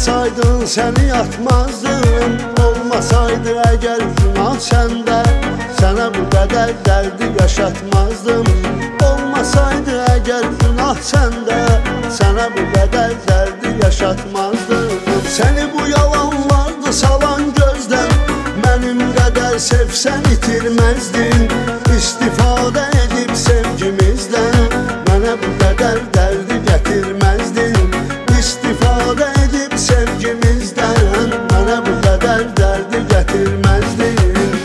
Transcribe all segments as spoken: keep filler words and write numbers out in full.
Olmasaydın səni yatmazdım. Olmasaydı əgər günah səndə, sənə bu qədər dərdi yaşatmazdım. Olmasaydı əgər günah səndə, sənə bu qədər dərdi yaşatmazdım. Səni bu yalanlardı salan gözdən, mənim qədər sevsən itirməzdin. İstifadə edib sevgimizdən, mənə bu qədər dərdi gətirməzdin. İstifadə edib sevgimizdən, mənə bu qədər dərdi gətirməzdin.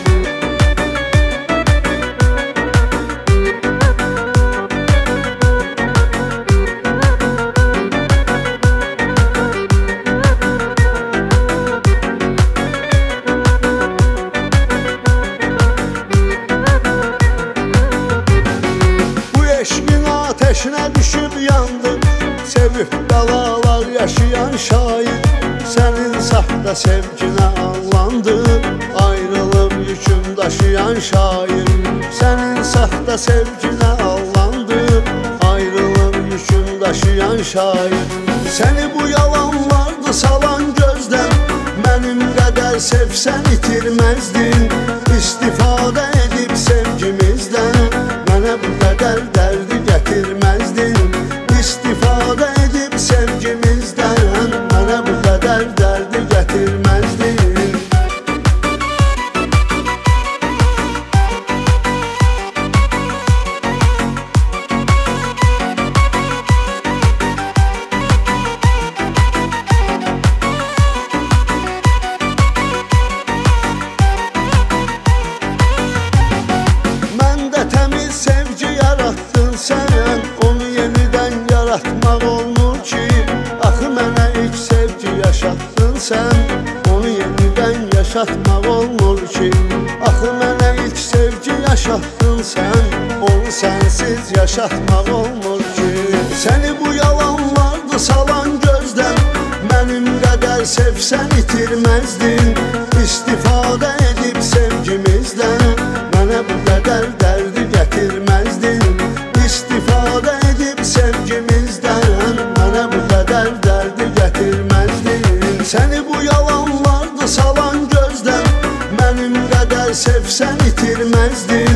Ateşinə düşüb yandım, sevib bəlalar yaşayan şair. Sənin saxta sevginə allandı, ayrılıb yüküm daşıyan şair. Sənin saxta sevginə allandı, ayrılıb yüküm daşıyan şair. Səni bu yalanlardı salan gözdən, mənim qədər sevsən itirməzdin. İstifadə edib sevgimizdən, mənə bu qədər dərdi gətirməzdin. İstifadə edib sevgimizdən, mənə bu qədər dərdi gətirməzdin. Məndə təmiz sevgi yarattın sən, onu yenidən yaratmaq olmur ki. Axı mənə ilk sevgi yaşatdın sən, onu yenidən yaşatmaq olmur ki. Axı mənə ilk sevgi yaşatdın sən, onu sənsiz yaşatmaq olmur ki. Səni bu yalanlardı salan gözdən, mənim qədər sevsən itirməzdin. İstifadə edib sevgimizdən, mənə bu qədər dərdi gətirməzdin. İstifadə edib sevgimizdən, mənə bu qədər dərdi gətirməzdin. Səni bu yalanlardı salan gözdən, mənim qədər sevsən itirməzdin.